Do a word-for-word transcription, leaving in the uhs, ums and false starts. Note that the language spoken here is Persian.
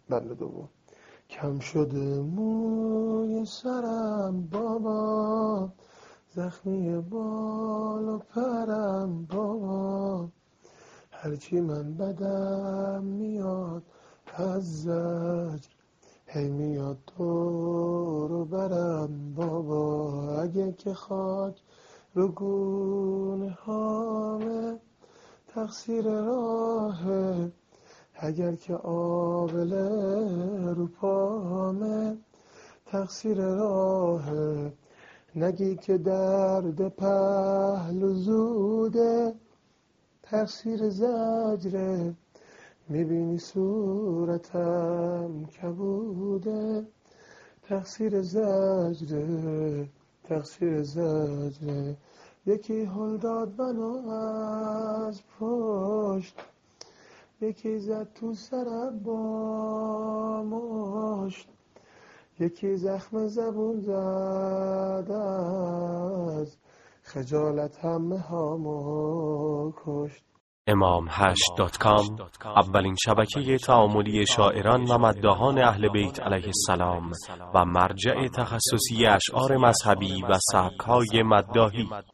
بند دوم. کم شده موی سرم بابا، زخمی بال و پرم بابا، هرچی من بدم میاد از زجر، هی میاد دور و برم بابا. اگه که خاک رو گونه هامه تقصیر راهه، اگر که آبله رو پامه تقصیر راهه. نگی که درد پهلو زوده تقصیر زجره، میبینی صورتم کبوده تقصیر زجره، تقصیر زجره. یکی هل داد منو از پشت، یکی زد تو سرم با مشت، یکی زخم زبون زد از خجالت همه هامو کشت. امام هشت دات کام اولین شبکه تعاملی شاعران و مداحان اهل بیت علیه السلام و مرجع تخصصی اشعار مذهبی و سبک‌های مداحی.